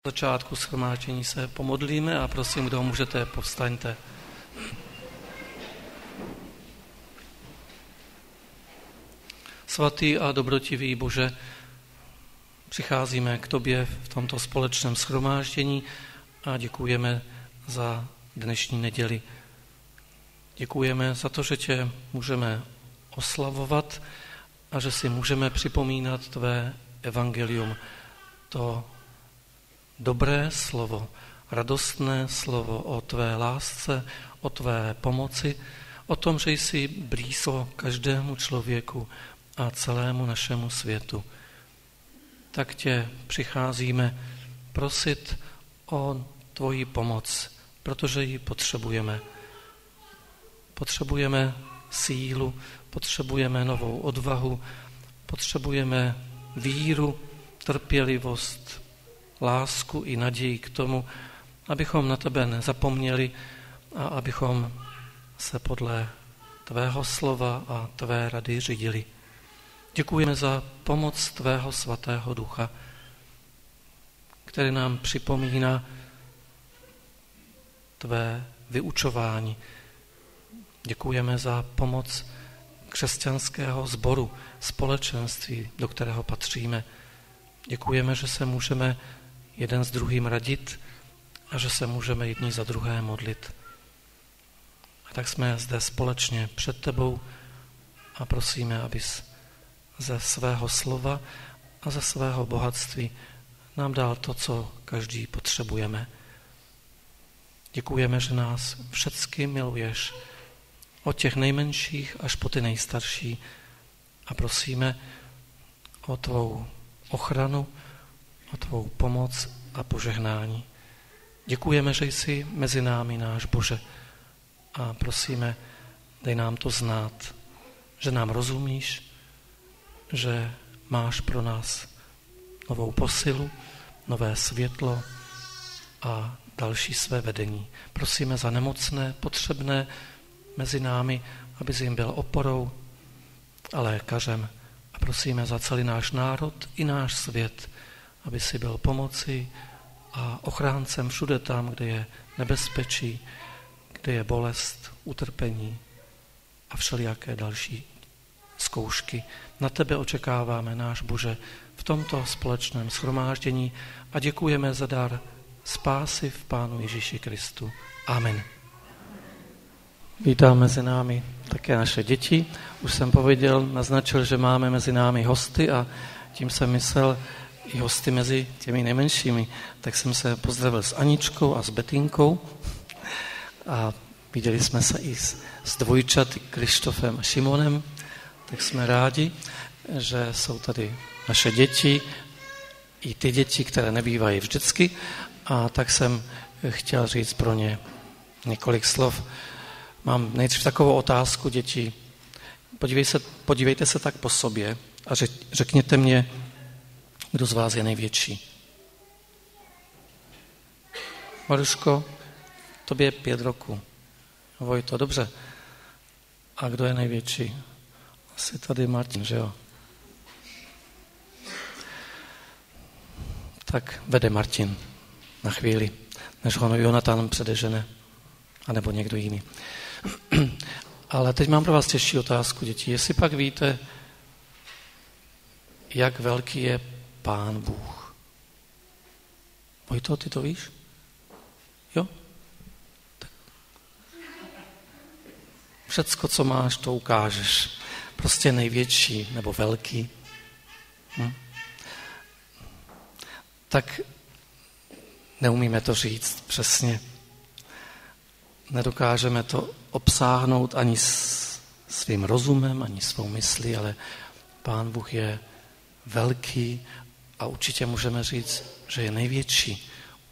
Na začátku shromáždění se pomodlíme a prosím, kdo můžete, povstaňte. Svatý a dobrotivý Bože, přicházíme k tobě v tomto společném shromáždění a děkujeme za dnešní neděli. Děkujeme za to, že tě můžeme oslavovat a že si můžeme připomínat tvé evangelium, to dobré slovo, radostné slovo o tvé lásce, o tvé pomoci, o tom, že jsi blízko každému člověku a celému našemu světu. Tak tě přicházíme prosit o tvoji pomoc, protože ji potřebujeme. Potřebujeme sílu, potřebujeme novou odvahu, potřebujeme víru, trpělivost, lásku i naději k tomu, abychom na tebe nezapomněli a abychom se podle tvého slova a tvé rady řídili. Děkujeme za pomoc tvého svatého ducha, který nám připomíná tvé vyučování. Děkujeme za pomoc křesťanského sboru, společenství, do kterého patříme. Děkujeme, že se můžeme jeden s druhým radit a že se můžeme jedni za druhé modlit. A tak jsme zde společně před tebou a prosíme, abys ze svého slova a ze svého bohatství nám dal to, co každý potřebujeme. Děkujeme, že nás všecky miluješ, od těch nejmenších až po ty nejstarší, a prosíme o tvou ochranu, o tvou pomoc a požehnání. Děkujeme, že jsi mezi námi, náš Bože, a prosíme, dej nám to znát, že nám rozumíš, že máš pro nás novou posilu, nové světlo a další své vedení. Prosíme za nemocné, potřebné mezi námi, aby jsi jim byl oporou a lékařem. A prosíme za celý náš národ i náš svět, aby si byl pomocí a ochráncem všude tam, kde je nebezpečí, kde je bolest, utrpení a všelijaké další zkoušky. Na tebe očekáváme, náš Bože, v tomto společném shromáždění a děkujeme za dar spásy v Pánu Ježíši Kristu. Amen. Vítám mezi námi také naše děti. Už jsem naznačil, že máme mezi námi hosty a tím jsem myslel i hosty mezi těmi nejmenšími. Tak jsem se pozdravil s Aničkou a s Betinkou a viděli jsme se i s dvojčaty Krištofem a Šimonem. Tak jsme rádi, že jsou tady naše děti, i ty děti, které nebývají vždycky, a tak jsem chtěl říct pro ně několik slov. Mám nejdřív takovou otázku, děti. Podívejte se tak po sobě a řekněte mě, kdo z vás je největší. Maruško, tobě je 5 roků. Vojto, dobře. A kdo je největší? Asi tady Martin, že jo? Tak vede Martin na chvíli, než ho Jonatan předežene, anebo někdo jiný. Ale teď mám pro vás těžší otázku, děti. Jestli pak víte, jak velký je Pán Bůh? Vojto, ty to víš? Jo? Tak. Všecko, co máš, to ukážeš. Prostě největší nebo velký. Tak neumíme to říct přesně. Nedokážeme to obsáhnout ani svým rozumem, ani svou myslí, ale Pán Bůh je velký a určitě můžeme říct, že je největší.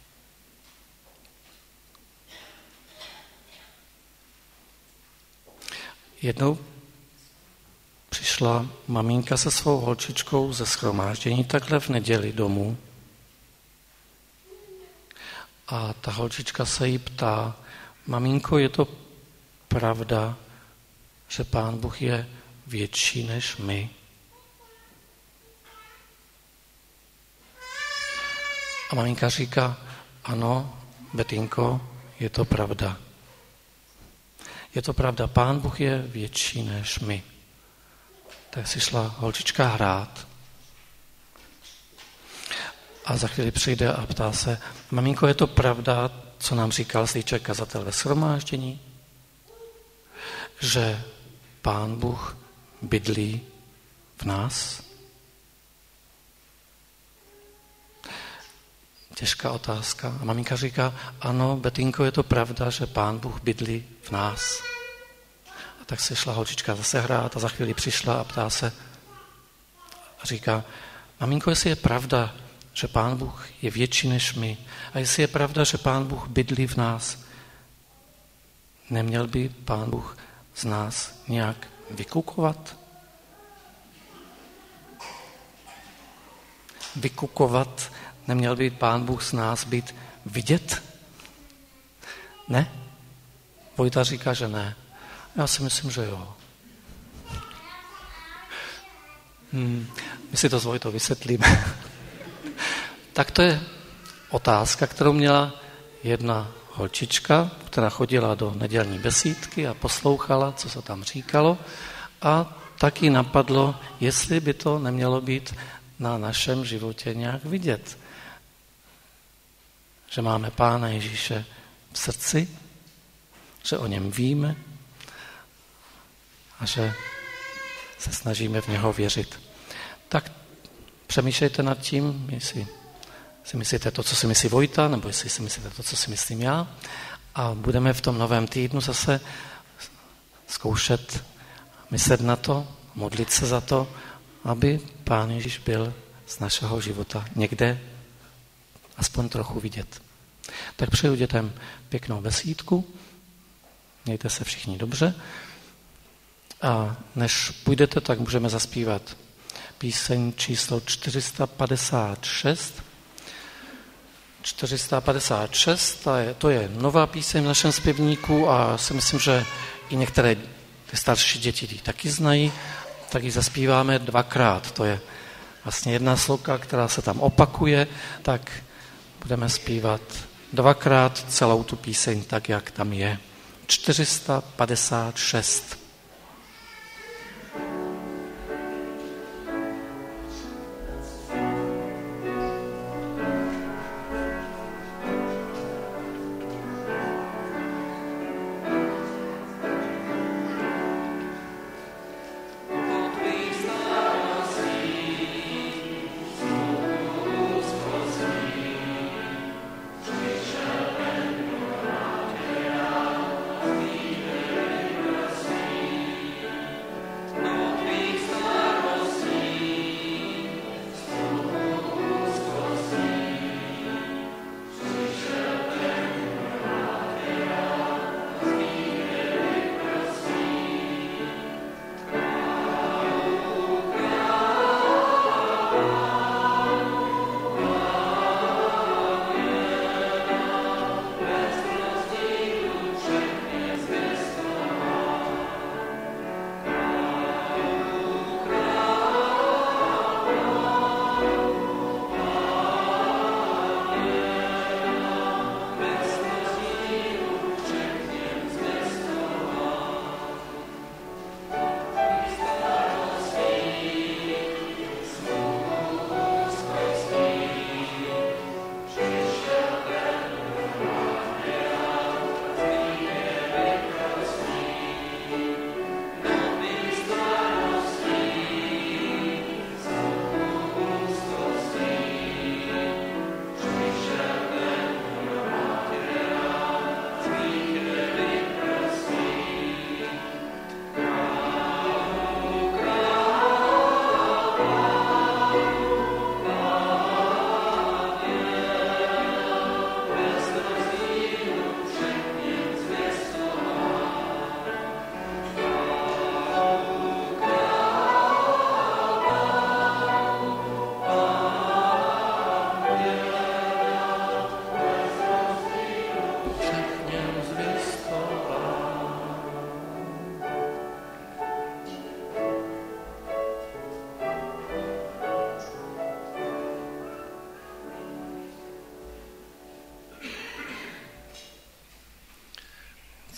Jednou přišla maminka se svou holčičkou ze shromáždění takhle v neděli domů a ta holčička se jí ptá: maminko, je to pravda, že Pán Bůh je větší než my? A maminka říká, ano, Betinko, je to pravda. Je to pravda, Pán Bůh je větší než my. Tak si šla holčička hrát. A za chvíli přijde a ptá se, maminko, je to pravda, co nám říkal slíček kazatel ve shromáždění? Že Pán Bůh bydlí v nás? Těžká otázka. A maminka říká, ano, Betinko, je to pravda, že Pán Bůh bydlí v nás. A tak se šla holčička zase hrát a za chvíli přišla a ptá se a říká, maminko, jestli je pravda, že Pán Bůh je větší než my a jestli je pravda, že Pán Bůh bydlí v nás, neměl by Pán Bůh z nás nějak vykukovat? Vykukovat, neměl by Pán Bůh z nás být vidět? Ne? Vojta říká, že ne. Já si myslím, že jo. My si to s Vojtou vysvětlíme. Tak to je otázka, kterou měla jedna holčička, která chodila do nedělní besídky a poslouchala, co se tam říkalo, a taky napadlo, jestli by to nemělo být na našem životě nějak vidět. Že máme Pána Ježíše v srdci, že o něm víme a že se snažíme v něho věřit. Tak přemýšlejte nad tím, jestli si myslíte to, co si myslí Vojta, nebo jestli si myslíte to, co si myslím já. A budeme v tom novém týdnu zase zkoušet myslet na to, modlit se za to, aby Pán Ježíš byl z našeho života někde aspoň trochu vidět. Tak přeju dětem pěknou besídku, mějte se všichni dobře a než půjdete, tak můžeme zaspívat píseň číslo 456. 456, to je nová píseň v našem zpěvníku a si myslím, že i některé ty starší děti ji taky znají, tak ji zaspíváme dvakrát. To je vlastně jedna sloka, která se tam opakuje, tak budeme zpívat dvakrát celou tu píseň tak, jak tam je. 456. Amen.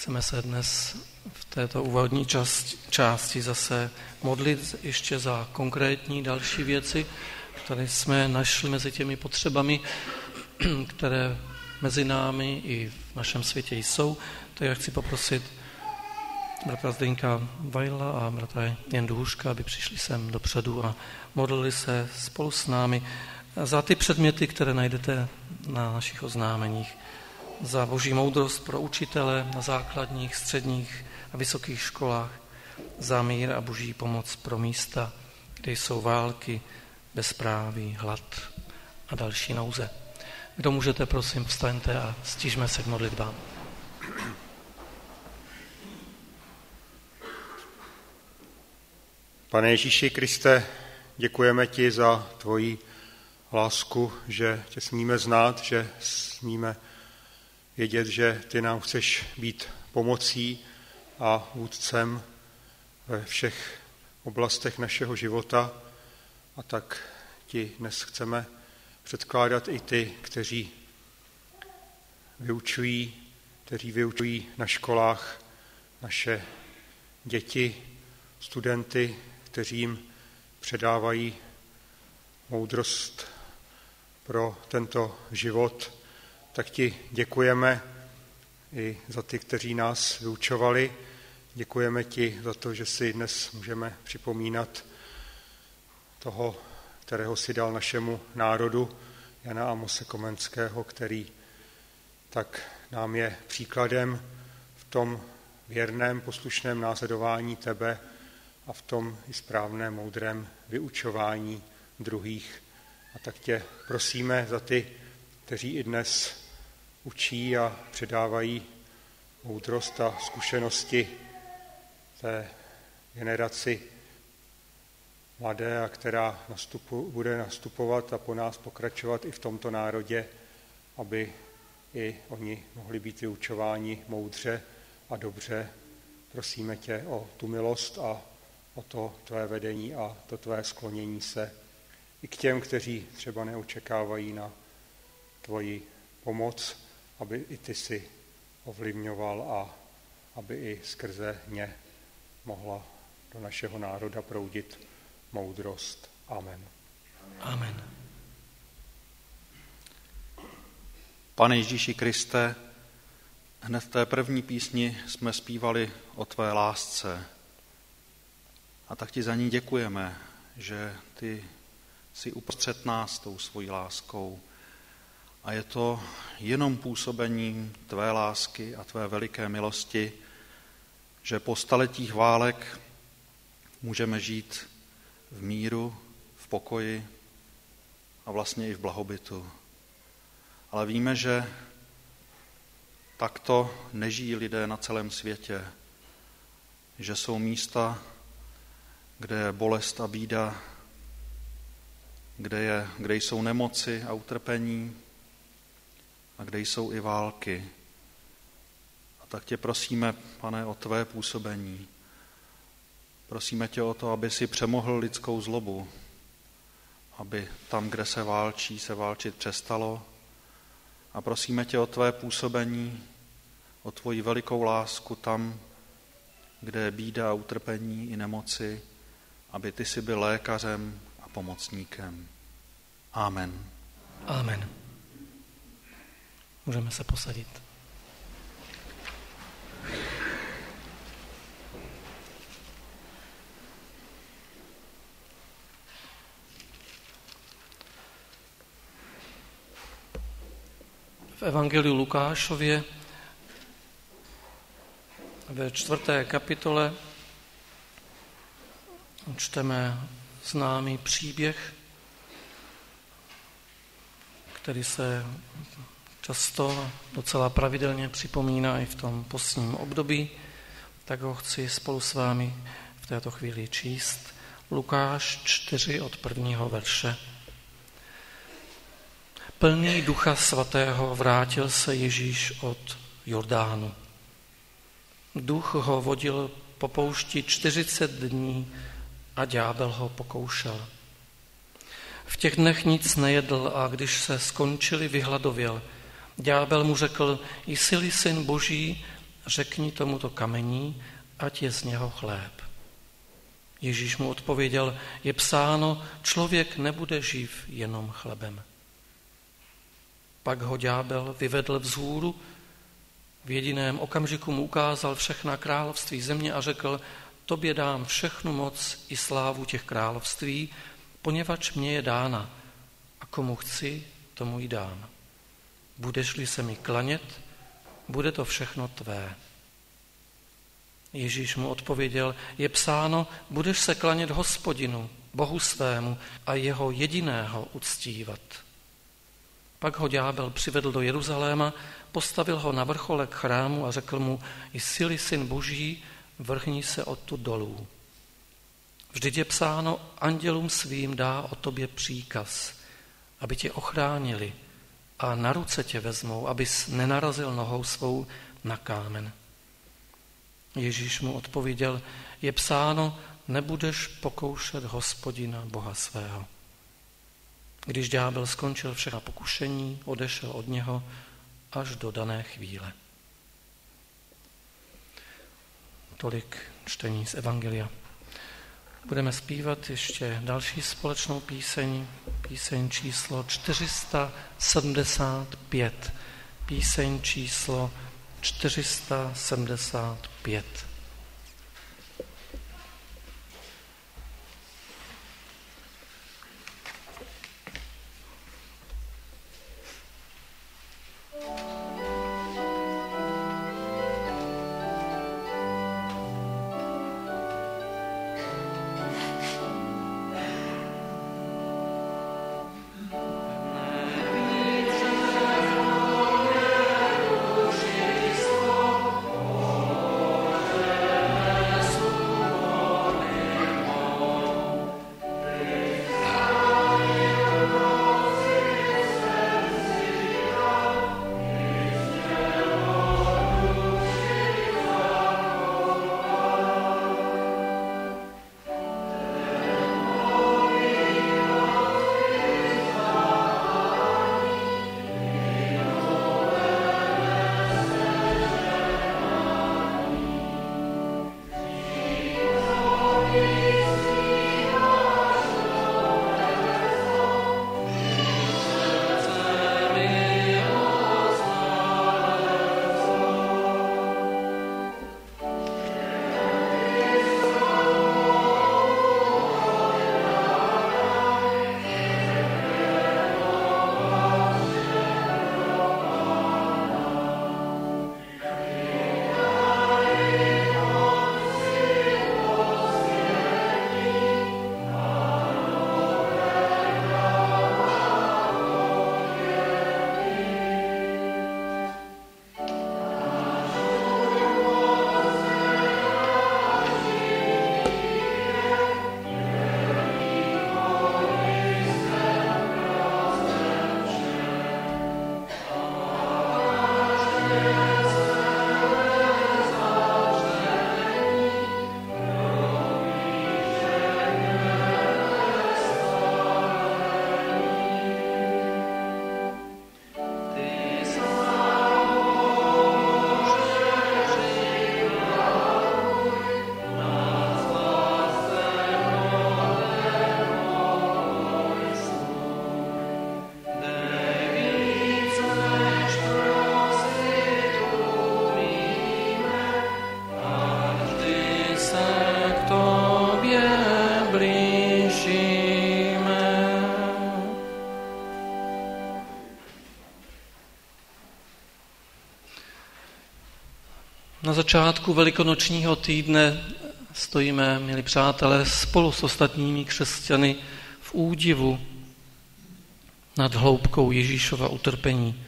Chceme se dnes v této úvodní části zase modlit ještě za konkrétní další věci, které jsme našli mezi těmi potřebami, které mezi námi i v našem světě jsou. To já chci poprosit bratra Zdeňka Vajla a bratra Jendu Hůška, aby přišli sem dopředu a modlili se spolu s námi za ty předměty, které najdete na našich oznámeních. Za boží moudrost pro učitele na základních, středních a vysokých školách, za mír a boží pomoc pro místa, kde jsou války, bezpráví, hlad a další nouze. Kdo můžete, prosím, vstaňte a stižme se k modlitbám. Pane Ježíši Kriste, děkujeme ti za tvoji lásku, že tě smíme znát, že smíme vědět, že ty nám chceš být pomocí a vůdcem ve všech oblastech našeho života. A tak ti dnes chceme předkládat i ty, kteří vyučují na školách naše děti, studenty, kteří jim předávají moudrost pro tento život. Tak ti děkujeme i za ty, kteří nás vyučovali. Děkujeme ti za to, že si dnes můžeme připomínat toho, kterého si dal našemu národu, Jana Amose Komenského, který tak nám je příkladem v tom věrném, poslušném následování tebe a v tom i správném, moudrém vyučování druhých. A tak tě prosíme za ty, kteří i dnes učí a předávají moudrost a zkušenosti té generaci mladé, a která bude nastupovat a po nás pokračovat i v tomto národě, aby i oni mohli být vyučováni moudře a dobře. Prosíme tě o tu milost a o to tvé vedení a to tvé sklonění se i k těm, kteří třeba neočekávají na tvoji pomoc, aby i ty si ovlivňoval a aby i skrze ně mohla do našeho národa proudit moudrost. Amen. Amen. Pane Ježíši Kriste, hned v té první písni jsme zpívali o tvé lásce. A tak ti za ní děkujeme, že ty jsi uprostřed nás tou svojí láskou. A je to jenom působením tvé lásky a tvé veliké milosti, že po staletích válek můžeme žít v míru, v pokoji a vlastně i v blahobytu. Ale víme, že takto nežijí lidé na celém světě, že jsou místa, kde je bolest a bída, kde jsou nemoci a utrpení a kde jsou i války. A tak tě prosíme, Pane, o tvé působení. Prosíme tě o to, aby si přemohl lidskou zlobu, aby tam, kde se válčí, se válčit přestalo. A prosíme tě o tvé působení, o tvoji velikou lásku tam, kde je bída a utrpení i nemoci, aby ty si byl lékařem a pomocníkem. Amen. Amen. Můžeme se posadit. V Evangeliu Lukášově ve 4. kapitole čteme známý příběh, který se často docela pravidelně připomíná i v tom postním období, tak ho chci spolu s vámi v této chvíli číst. Lukáš 4 od 1. verše. Plný Ducha Svatého vrátil se Ježíš od Jordánu. Duch ho vodil po poušti 40 dní a ďábel ho pokoušel. V těch dnech nic nejedl a když se skončili, vyhladověl. Ďábel mu řekl, jsi-li syn Boží, řekni tomuto kamení, ať je z něho chléb. Ježíš mu odpověděl, je psáno, člověk nebude živ jenom chlebem. Pak ho ďábel vyvedl vzhůru, v jediném okamžiku mu ukázal všechna království země a řekl, tobě dám všechnu moc i slávu těch království, poněvadž mě je dána a komu chci, tomu ji dám. Budeš-li se mi klanět, bude to všechno tvé. Ježíš mu odpověděl, je psáno, budeš se klanět Hospodinu, Bohu svému a jeho jediného uctívat. Pak ho ďábel přivedl do Jeruzaléma, postavil ho na vrcholek chrámu a řekl mu, jsi-li syn Boží, vrhni se odtud dolů. Vždyť je psáno, andělům svým dá o tobě příkaz, aby tě ochránili a na ruce tě vezmou, abys nenarazil nohou svou na kámen. Ježíš mu odpověděl, je psáno, nebudeš pokoušet Hospodina Boha svého. Když ďábel skončil všechna pokušení, odešel od něho až do dané chvíle. Tolik čtení z Evangelia. Budeme zpívat ještě další společnou píseň číslo 475. Píseň číslo 475. Na začátku velikonočního týdne stojíme, milí přátelé, spolu s ostatními křesťany v údivu nad hloubkou Ježíšova utrpení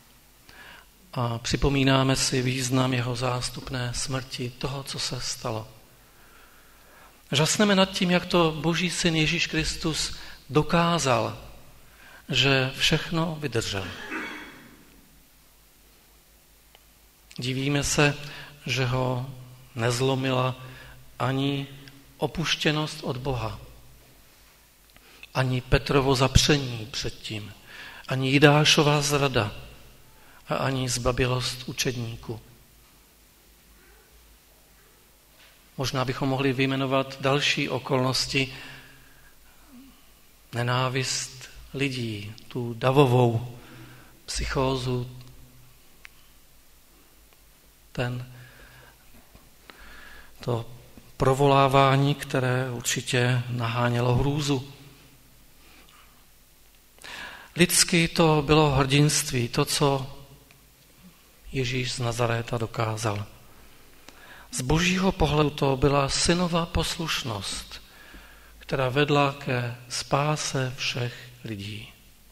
a připomínáme si význam jeho zástupné smrti, toho, co se stalo. Žasneme nad tím, jak to Boží syn Ježíš Kristus dokázal, že všechno vydržel. Divíme se, že ho nezlomila ani opuštěnost od Boha, ani Petrovo zapření předtím, ani Jidášova zrada a ani zbabělost učedníků. Možná bychom mohli vyjmenovat další okolnosti, nenávist lidí, tu davovou psychózu, to provolávání, které určitě nahánělo hrůzu. Lidsky to bylo hrdinství, to, co Ježíš z Nazaréta dokázal. Z božího pohledu to byla synova poslušnost, která vedla ke spáse všech lidí.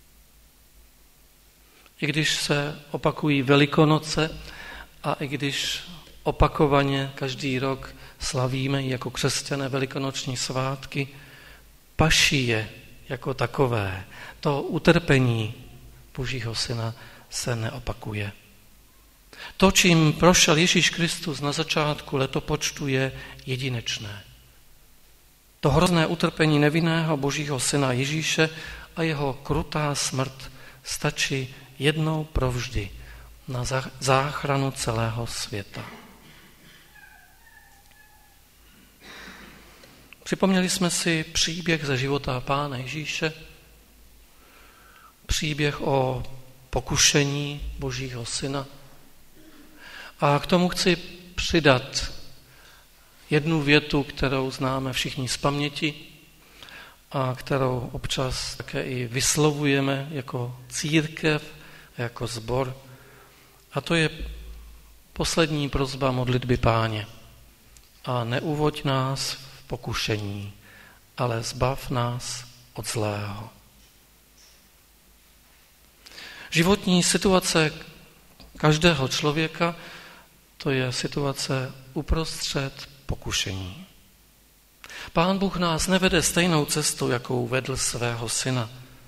I když se opakují Velikonoce a i když opakovaně každý rok slavíme jako křesťané velikonoční svátky, paší je jako takové. To utrpení Božího syna se neopakuje. To, čím prošel Ježíš Kristus na začátku letopočtu, je jedinečné. To hrozné utrpení nevinného Božího syna Ježíše a jeho krutá smrt stačí jednou provždy na záchranu celého světa. Připomněli jsme si příběh ze života Pána Ježíše, příběh o pokušení Božího syna. A k tomu chci přidat jednu větu, kterou známe všichni z paměti a kterou občas také i vyslovujeme jako církev, jako sbor. A to je poslední prosba modlitby Páně. A neuvoď nás v pokušení, ale zbav nás od zlého. Životní situace každého člověka, to je situace uprostřed pokušení. Pán Bůh nás nevede stejnou cestou, jakou vedl svého syna.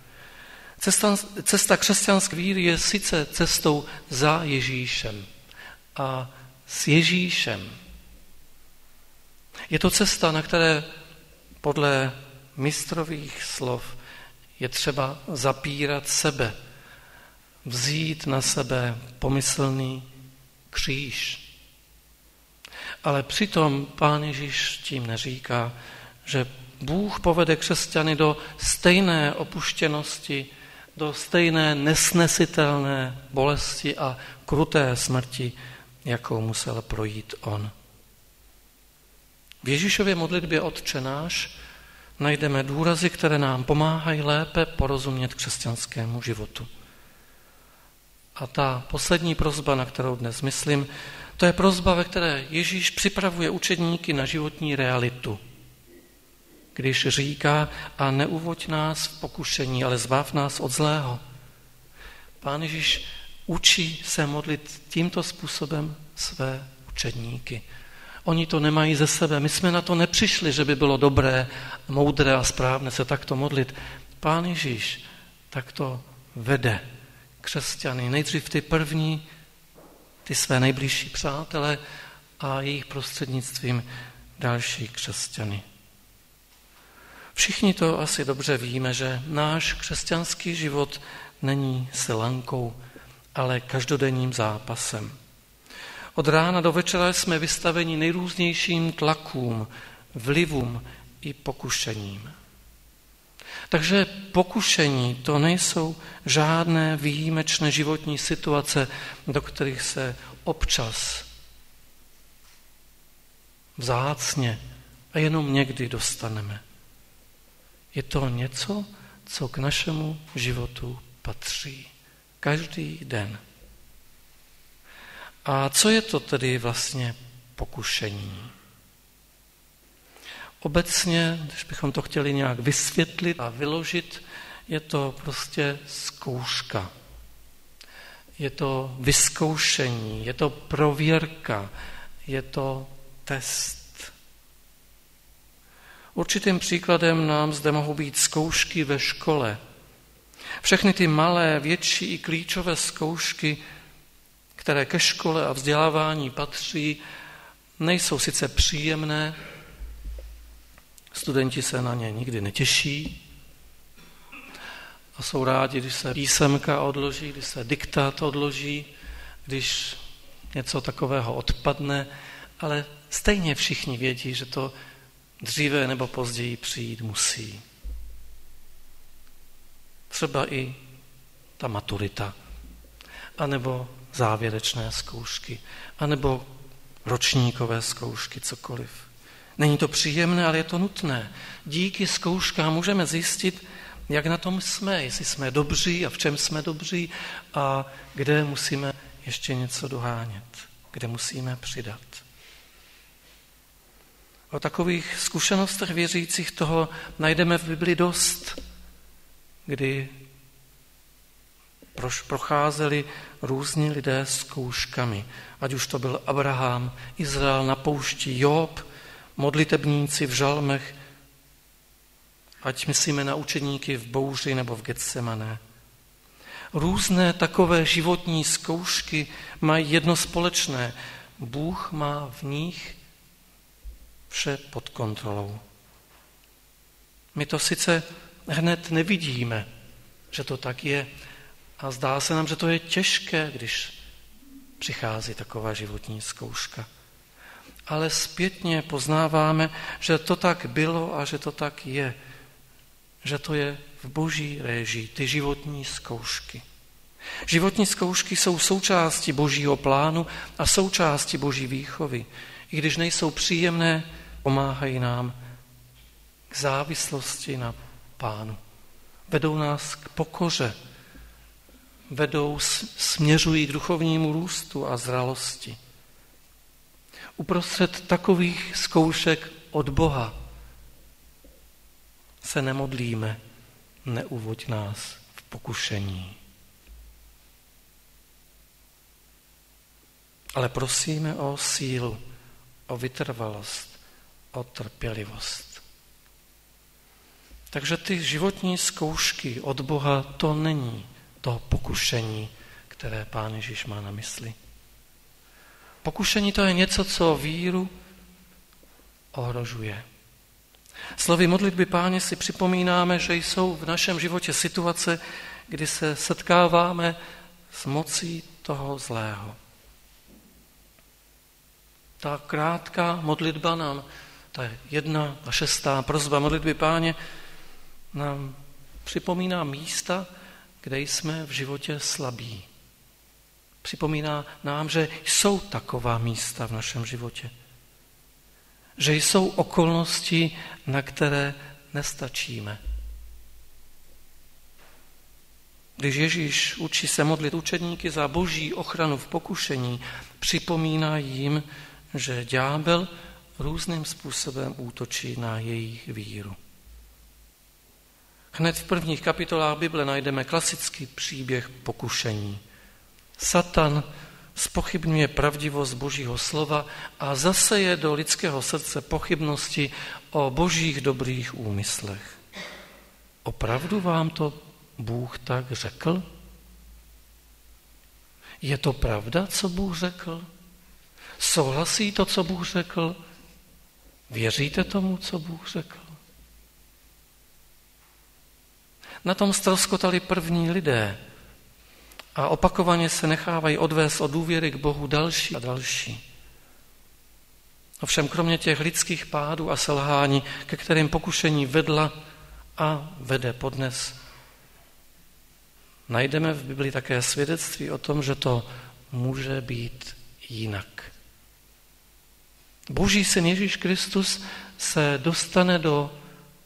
Cesta křesťanské víry je sice cestou za Ježíšem a s Ježíšem. Je to cesta, na které podle mistrových slov je třeba zapírat sebe, vzít na sebe pomyslný kříž. Ale přitom Pán Ježíš tím neříká, že Bůh povede křesťany do stejné opuštěnosti, do stejné nesnesitelné bolesti a kruté smrti, jakou musel projít on. V Ježíšově modlitbě Otče náš najdeme důrazy, které nám pomáhají lépe porozumět křesťanskému životu. A ta poslední prosba, na kterou dnes myslím, to je prosba, ve které Ježíš připravuje učedníky na životní realitu. Když říká, a neuvoď nás v pokušení, ale zbav nás od zlého. Pán Ježíš učí se modlit tímto způsobem své učedníky. Oni to nemají ze sebe. My jsme na to nepřišli, že by bylo dobré, moudré a správné se takto modlit. Pán Ježíš takto vede křesťany. Nejdřív ty své nejbližší přátele a jejich prostřednictvím další křesťany. Všichni to asi dobře víme, že náš křesťanský život není selankou, ale každodenním zápasem. Od rána do večera jsme vystaveni nejrůznějším tlakům, vlivům i pokušením. Takže pokušení to nejsou žádné výjimečné životní situace, do kterých se občas vzácně a jenom někdy dostaneme. Je to něco, co k našemu životu patří. Každý den. A co je to tedy vlastně pokušení? Obecně, když bychom to chtěli nějak vysvětlit a vyložit, je to prostě zkouška. Je to vyzkoušení, je to prověrka, je to test. Určitým příkladem nám zde mohou být zkoušky ve škole. Všechny ty malé, větší i klíčové zkoušky, které ke škole a vzdělávání patří, nejsou sice příjemné, studenti se na ně nikdy netěší a jsou rádi, když se písemka odloží, když se diktát odloží, když něco takového odpadne, ale stejně všichni vědí, že to dříve nebo později přijít musí. Třeba i ta maturita, anebo závěrečné zkoušky, anebo ročníkové zkoušky, cokoliv. Není to příjemné, ale je to nutné. Díky zkouškám můžeme zjistit, jak na tom jsme, jestli jsme dobří a v čem jsme dobří a kde musíme ještě něco dohánět, kde musíme přidat. O takových zkušenostech věřících toho najdeme v Bibli dost, kdy procházeli různí lidé zkouškami. Ať už to byl Abraham, Izrael na poušti, Job, modlitebníci v žalmech, ať myslíme na učedníky v bouři nebo v Getsemané. Různé takové životní zkoušky mají jedno společné. Bůh má v nich vše pod kontrolou. My to sice hned nevidíme, že to tak je, a zdá se nám, že to je těžké, když přichází taková životní zkouška. Ale zpětně poznáváme, že to tak bylo a že to tak je. Že to je v Boží réžii, ty životní zkoušky. Životní zkoušky jsou součástí Božího plánu a součástí Boží výchovy. I když nejsou příjemné, pomáhají nám k závislosti na Pánu. Vedou nás k pokoře, směřují k duchovnímu růstu a zralosti. Uprostřed takových zkoušek od Boha se nemodlíme, neuvoď nás v pokušení. Ale prosíme o sílu, o vytrvalost, o trpělivost. Takže ty životní zkoušky od Boha, to není to pokušení, které Pán Ježíš má na mysli. Pokušení to je něco, co víru ohrožuje. Slovy modlitby Páně si připomínáme, že jsou v našem životě situace, kdy se setkáváme s mocí toho zlého. Ta krátká modlitba nám, ta 1. prosba modlitby Páně, nám připomíná místa, kde jsme v životě slabí. Připomíná nám, že jsou taková místa v našem životě. Že jsou okolnosti, na které nestačíme. Když Ježíš učí se modlit učedníky za Boží ochranu v pokušení, připomíná jim, že ďábel různým způsobem útočí na jejich víru. Hned v prvních kapitolách Bible najdeme klasický příběh pokušení. Satan zpochybňuje pravdivost Božího slova a zaseje do lidského srdce pochybnosti o Božích dobrých úmyslech. Opravdu vám to Bůh tak řekl? Je to pravda, co Bůh řekl? Souhlasí to, co Bůh řekl? Věříte tomu, co Bůh řekl? Na tom ztroskotali první lidé a opakovaně se nechávají odvést od důvěry k Bohu další a další. Ovšem kromě těch lidských pádů a selhání, ke kterým pokušení vedla a vede podnes, najdeme v Biblii také svědectví o tom, že to může být jinak. Boží syn Ježíš Kristus se dostane do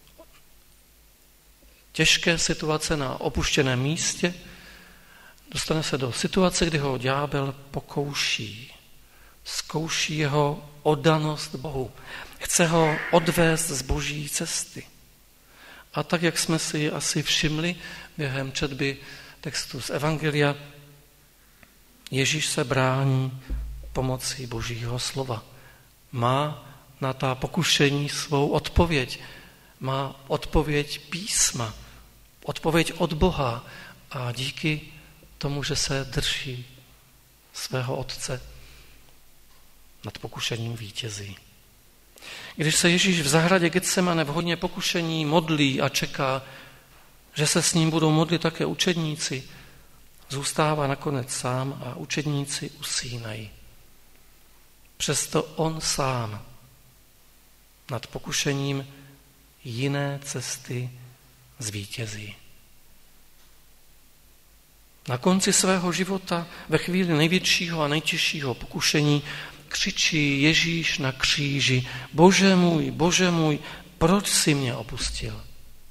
těžké situace na opuštěném místě, dostane se do situace, kdy ho ďábel pokouší. Zkouší jeho oddanost Bohu. Chce ho odvést z Boží cesty. A tak, jak jsme si asi všimli během četby textu z Evangelia, Ježíš se brání pomocí Božího slova. Má na ta pokušení svou odpověď. Má odpověď písma, odpověď od Boha a díky tomu, že se drží svého Otce, nad pokušením vítězí. Když se Ježíš v zahradě Getsemane v hodně pokušení modlí a čeká, že se s ním budou modlit také učedníci, zůstává nakonec sám a učedníci usínají. přesto on sám nad pokušením jiné cesty zvítězí. Na konci svého života, ve chvíli největšího a nejtěžšího pokušení, křičí Ježíš na kříži: Bože můj, proč jsi mě opustil?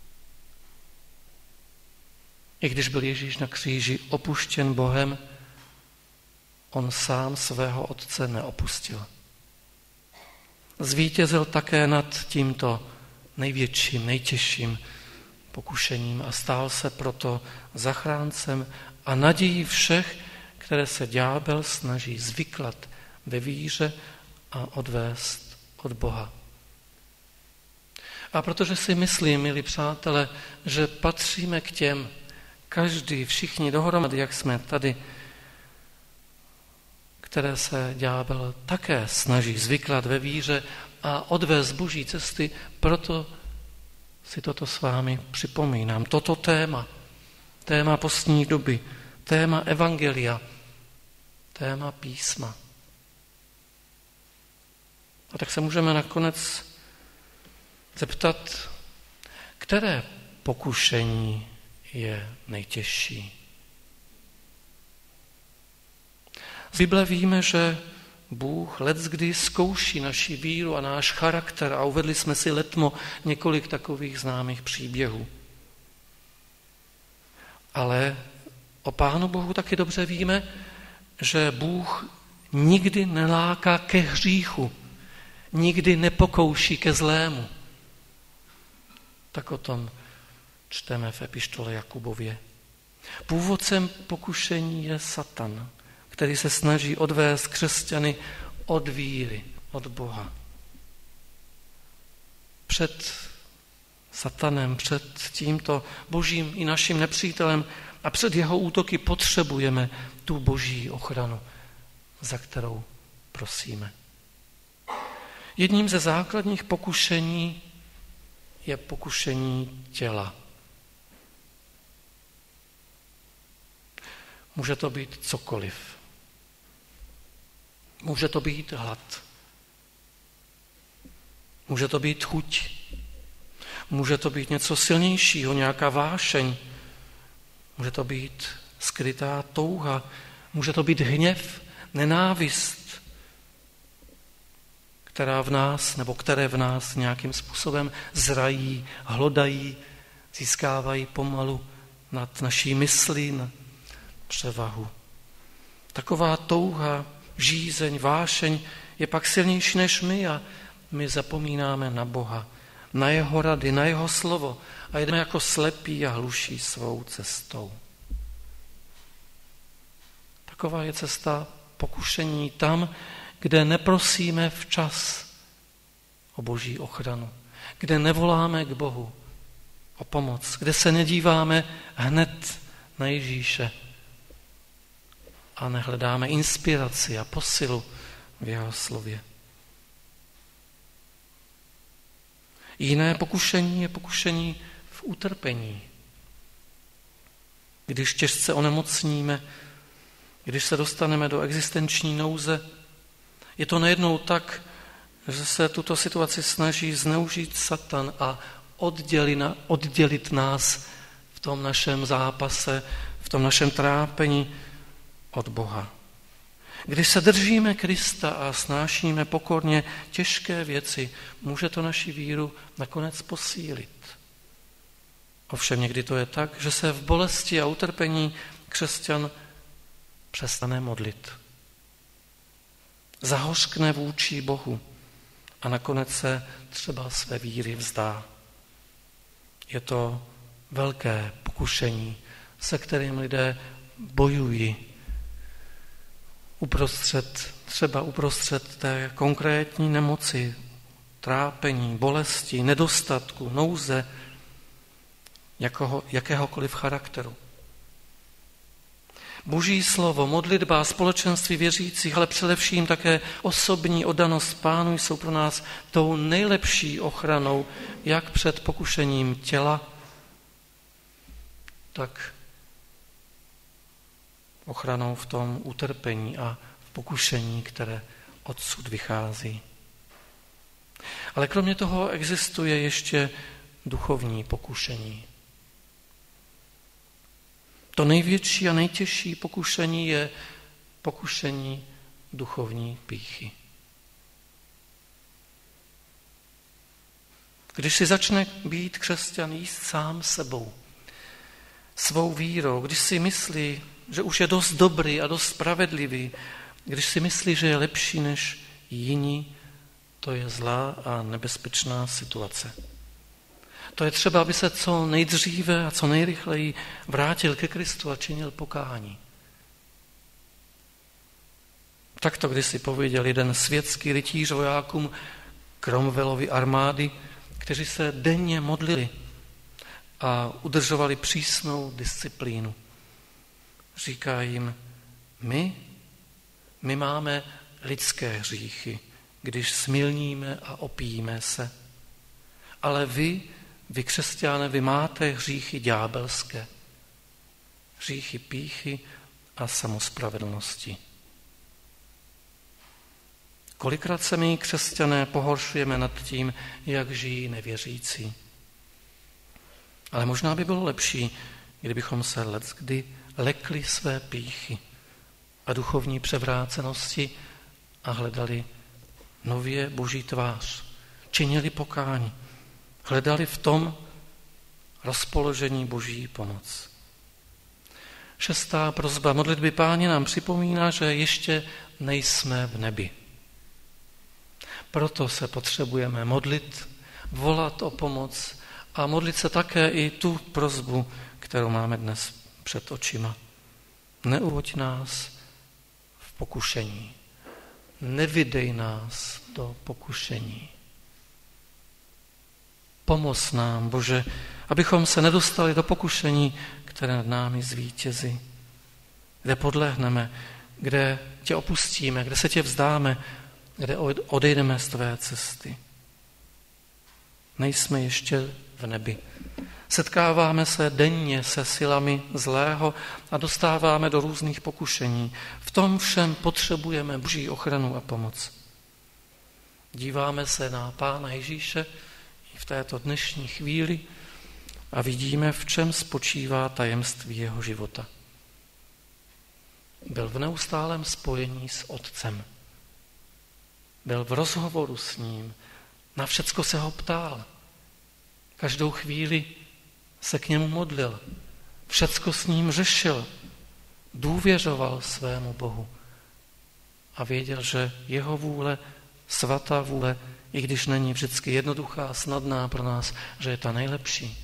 I když byl Ježíš na kříži opuštěn Bohem, on sám svého Otce neopustil. Zvítězil také nad tímto největším, nejtěžším pokušením a stál se proto zachráncem a nadějí všech, které se ďábel snaží zvyklat ve víře a odvést od Boha. A protože si myslím, milí přátelé, že patříme k těm, každý, všichni dohromady, jak jsme tady, které se ďábel také snaží zvyklat ve víře a odvést Boží cesty, proto si toto s vámi připomínám. Toto téma postní doby, téma evangelia, téma písma. A tak se můžeme nakonec zeptat, které pokušení je nejtěžší. Z Bible víme, že Bůh leckdy zkouší naši víru a náš charakter a uvedli jsme si letmo několik takových známých příběhů. Ale o Pánu Bohu taky dobře víme, že Bůh nikdy neláká ke hříchu, nikdy nepokouší ke zlému. Tak o tom čteme v epištole Jakubově. Původcem pokušení je Satan, který se snaží odvést křesťany od víry, od Boha. Před Satanem, před tímto Božím i naším nepřítelem a před jeho útoky potřebujeme tu Boží ochranu, za kterou prosíme. Jedním ze základních pokušení je pokušení těla. Může to být cokoliv. Může to být hlad. Může to být chuť. Může to být něco silnějšího, nějaká vášeň. Může to být skrytá touha. Může to být hněv, nenávist, které v nás nějakým způsobem zrají, hlodají, získávají pomalu nad naší myslí na převahu. Taková touha, žízeň, vášeň je pak silnější než my a my zapomínáme na Boha, na jeho rady, na jeho slovo a jdeme jako slepí a hluší svou cestou. Taková je cesta pokušení tam, kde neprosíme včas o Boží ochranu, kde nevoláme k Bohu o pomoc, kde se nedíváme hned na Ježíše a nehledáme inspiraci a posilu v jeho slově. Jiné pokušení je pokušení v utrpení. Když těžce onemocníme, když se dostaneme do existenční nouze, je to nejednou tak, že se tuto situaci snaží zneužít Satan a oddělit nás v tom našem zápase, v tom našem trápení od Boha. Když se držíme Krista a snášíme pokorně těžké věci, může to naši víru nakonec posílit. Ovšem někdy to je tak, že se v bolesti a utrpení křesťan přestane modlit. Zahořkne vůči Bohu a nakonec se třeba své víry vzdá. Je to velké pokušení, se kterým lidé bojují uprostřed té konkrétní nemoci, trápení, bolesti, nedostatku, nouze, jakéhokoliv charakteru. Boží slovo, modlitba, společenství věřících, ale především také osobní oddanost Pánu jsou pro nás tou nejlepší ochranou, jak před pokušením těla, tak ochranou v tom utrpení a v pokušení, které odsud vychází. Ale kromě toho existuje ještě duchovní pokušení. To největší a nejtěžší pokušení je pokušení duchovní pýchy. Když si začne být křesťan jíst sám sebou, svou vírou, když si myslí, že už je dost dobrý a dost spravedlivý, když si myslí, že je lepší než jiní, to je zlá a nebezpečná situace. To je třeba, aby se co nejdříve a co nejrychleji vrátil ke Kristu a činil pokání. Tak to kdysi pověděl jeden světský rytíř vojákům Cromwellovy armády, kteří se denně modlili a udržovali přísnou disciplínu. Říká jim, my máme lidské hříchy, když smilníme a opijíme se. Ale vy křesťané, vy máte hříchy ďábelské. Hříchy pýchy a samospravedlnosti. Kolikrát se my křesťané pohoršujeme nad tím, jak žijí nevěřící. Ale možná by bylo lepší, kdybychom se leckdy lekli své pýchy a duchovní převrácenosti a hledali nově Boží tvář, činili pokání, hledali v tom rozpoložení Boží pomoc. 6. prosba modlitby Páně nám připomíná, že ještě nejsme v nebi. Proto se potřebujeme modlit, volat o pomoc a modlit se také i tu prosbu, kterou máme dnes před očima. Neuvoď nás v pokušení. Nevydej nás do pokušení. Pomoz nám, Bože, abychom se nedostali do pokušení, které nad námi zvítězí, kde podlehneme, kde tě opustíme, kde se tě vzdáme, kde odejdeme z tvé cesty. Nejsme ještě v nebi. Setkáváme se denně se silami zlého a dostáváme do různých pokušení. V tom všem potřebujeme Boží ochranu a pomoc. Díváme se na Pána Ježíše i v této dnešní chvíli a vidíme, v čem spočívá tajemství jeho života. Byl v neustálém spojení s Otcem. Byl v rozhovoru s ním, na všecko se ho ptal. Každou chvíli se k němu modlil, všecko s ním řešil, důvěřoval svému Bohu a věděl, že jeho vůle, svatá vůle, i když není vždycky jednoduchá a snadná pro nás, že je ta nejlepší.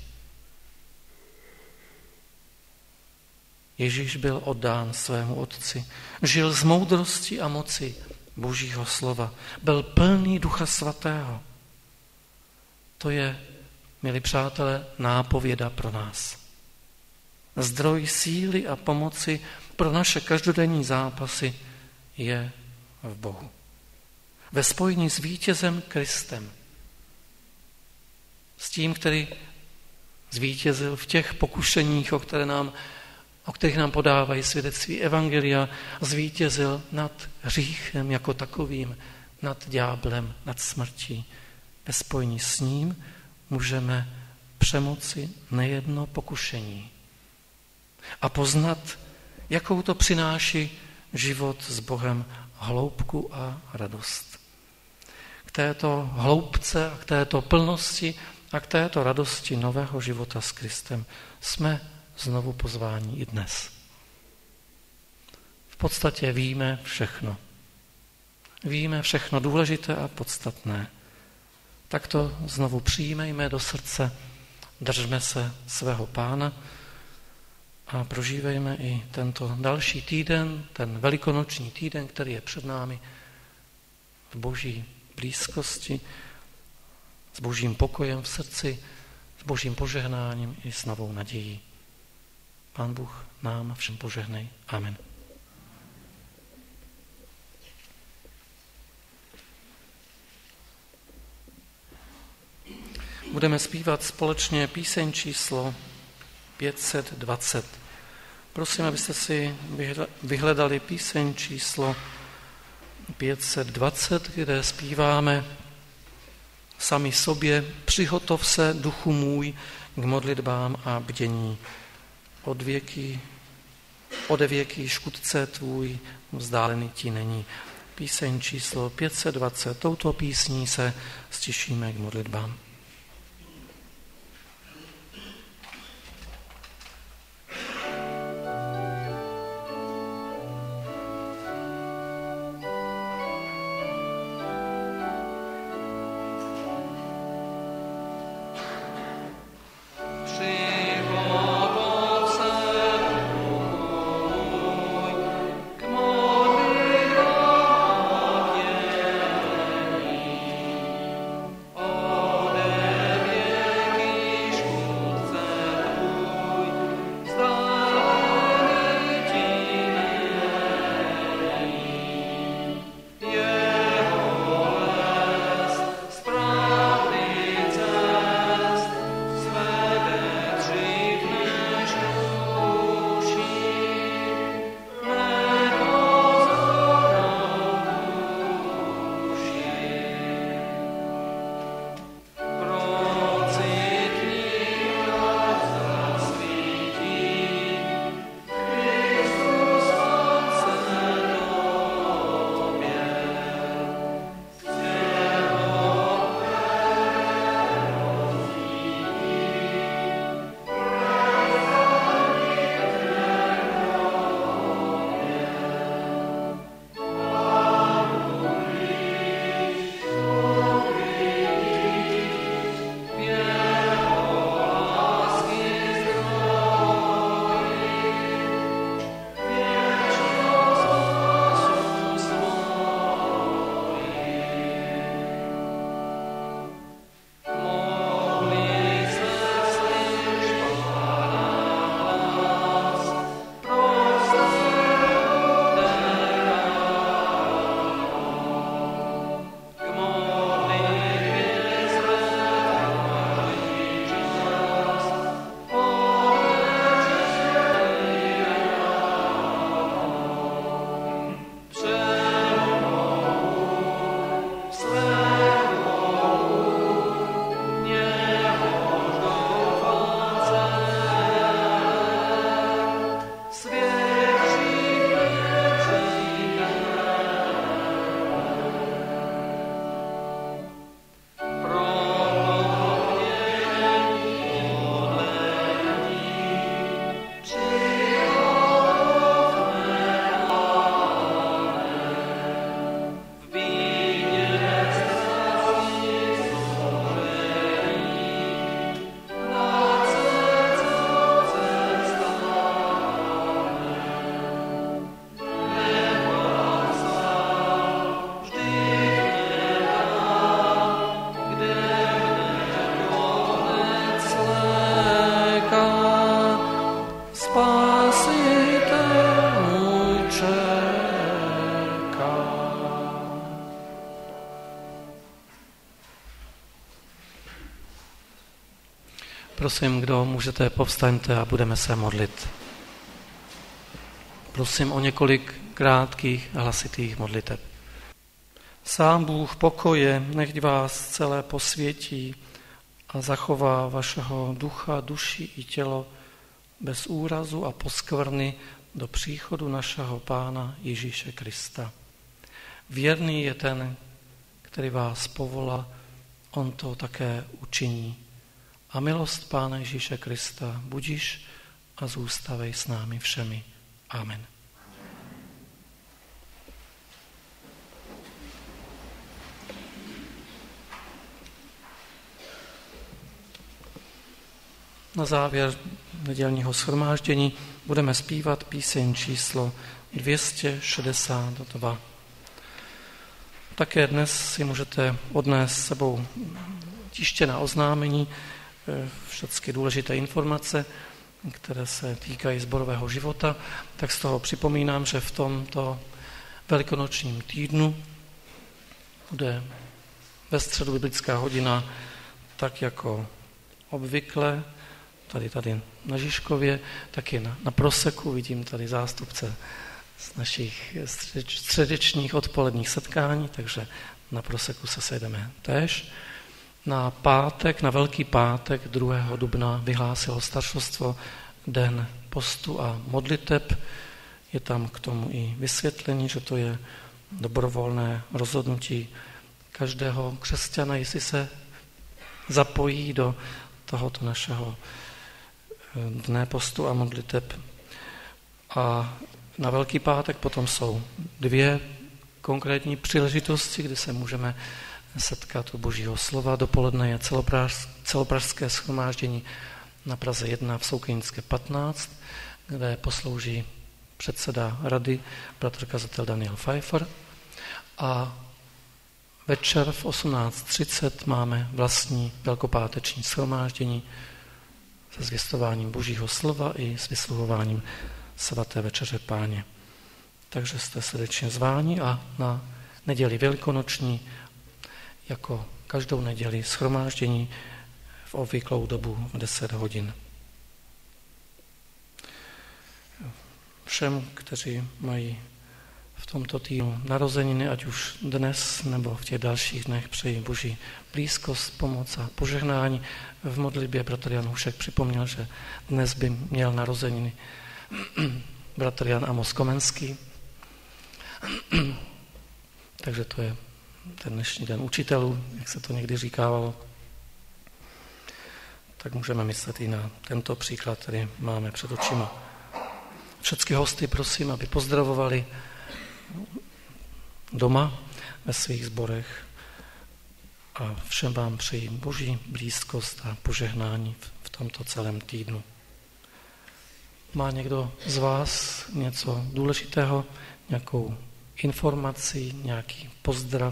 Ježíš byl oddán svému Otci, žil z moudrosti a moci Božího slova, byl plný Ducha Svatého. To je, milí přátelé, nápověda pro nás. Zdroj síly a pomoci pro naše každodenní zápasy je v Bohu. Ve spojení s vítězem Kristem. S tím, který zvítězil v těch pokušeních, o kterých nám podávají svědectví evangelia, zvítězil nad hříchem jako takovým, nad ďáblem, nad smrtí. Ve spojení s ním můžeme přemoci nejedno pokušení a poznat, jakou to přináší život s Bohem hloubku a radost. K této hloubce a k této plnosti a k této radosti nového života s Kristem jsme znovu pozváni i dnes. V podstatě víme všechno. Víme všechno důležité a podstatné. Tak to znovu přijmejme do srdce, držme se svého Pána a prožívejme i tento další týden, ten velikonoční týden, který je před námi, v Boží blízkosti, s Božím pokojem v srdci, s Božím požehnáním i s novou nadějí. Pán Bůh nám všem požehnej. Amen. Budeme zpívat společně píseň číslo 520. Prosím, abyste si vyhledali píseň číslo 520, kde zpíváme sami sobě: Přihotov se, duchu můj, k modlitbám a bdění. Ode věky škutce tvůj vzdálený ti není. Píseň číslo 520. Touto písní se stišíme k modlitbám. Prosím, kdo můžete, povstaňte a budeme se modlit. Prosím o několik krátkých hlasitých modliteb. Sám Bůh pokoje, nechť vás celé posvětí a zachová vašeho ducha, duši i tělo bez úrazu a poskvrny do příchodu našeho Pána Ježíše Krista. Věrný je ten, který vás povolá, on to také učiní. A milost Pána Ježíše Krista budiš a zůstavej s námi všemi. Amen. Na závěr nedělního shromáždění budeme zpívat píseň číslo 262. Také dnes si můžete odnést s sebou tištěná oznámení, všechny důležité informace, které se týkají sborového života, tak z toho připomínám, že v tomto velikonočním týdnu bude ve středu biblická hodina tak jako obvykle, tady na Žižkově, taky na Proseku, vidím tady zástupce z našich středečních odpoledních setkání, takže na Proseku se sejdeme též. Na pátek, na Velký pátek 2. dubna vyhlásilo staršostvo den postu a modliteb. Je tam k tomu i vysvětlení, že to je dobrovolné rozhodnutí každého křesťana, jestli se zapojí do tohoto našeho dne postu a modliteb. A na Velký pátek potom jsou 2 konkrétní příležitosti, kdy se můžeme setkat u Božího slova. Dopoledne je celopražské shromáždění na Praze 1 v Soukynické 15, kde poslouží předseda rady, bratr kazatel Daniel Pfeiffer. A večer v 18:30 máme vlastní velkopáteční shromáždění se zvěstováním Božího slova i s vysluhováním svaté večeře Páně. Takže jste srdečně zváni a na neděli velikonoční, jako každou neděli, shromáždění v obvyklou dobu v 10 hodin. Všem, kteří mají v tomto týdnu narozeniny, ať už dnes nebo v těch dalších dnech, přeji Boží blízkost, pomoc a požehnání. V modlitbě bratr Jan Hušek připomněl, že dnes by měl narozeniny bratr Jan Amos Komenský. Takže to je ten dnešní den učitelů, jak se to někdy říkávalo. Tak můžeme myslet i na tento příklad, který máme před očima. Všechny hosty prosím, aby pozdravovali doma ve svých sborech a všem vám přeji Boží blízkost a požehnání v tomto celém týdnu. Má někdo z vás něco důležitého, nějakou informaci, nějaký pozdrav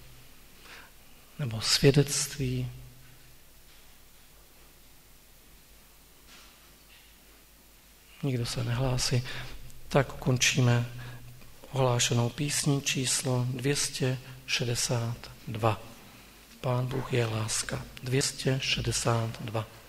nebo svědectví? Nikdo se nehlásí. Tak ukončíme ohlášenou písní číslo 262. Pán Bůh je láska. 262.